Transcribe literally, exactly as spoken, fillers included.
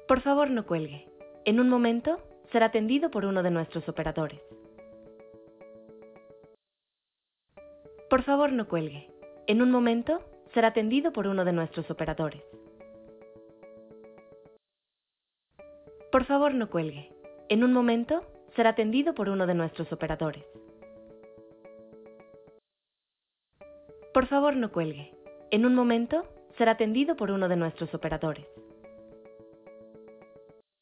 Por favor, no cuelgue. En un momento será atendido por uno de nuestros operadores. Por favor, no cuelgue. En un momento será atendido por uno de nuestros operadores. Por favor, no cuelgue. En un momento será atendido por uno de nuestros operadores. Por favor, no cuelgue. En un momento será atendido por uno de nuestros operadores.